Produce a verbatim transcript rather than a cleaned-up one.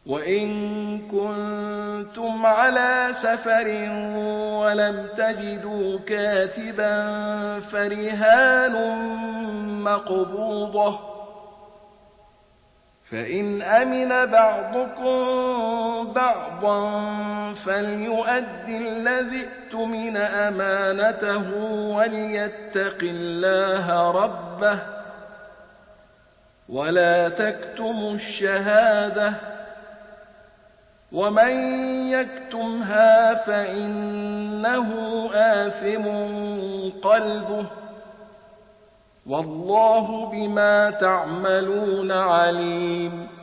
وإن كنتم على سفر ولم تجدوا كاتبا فرهان مقبوضة، فإن أمن بعضكم بعضا فليؤد الذي اؤتمن أمانته وليتق الله ربه ولا تكتموا الشهادة، ومن يكتمها فإنه آثم قلبه، والله بما تعملون عليم.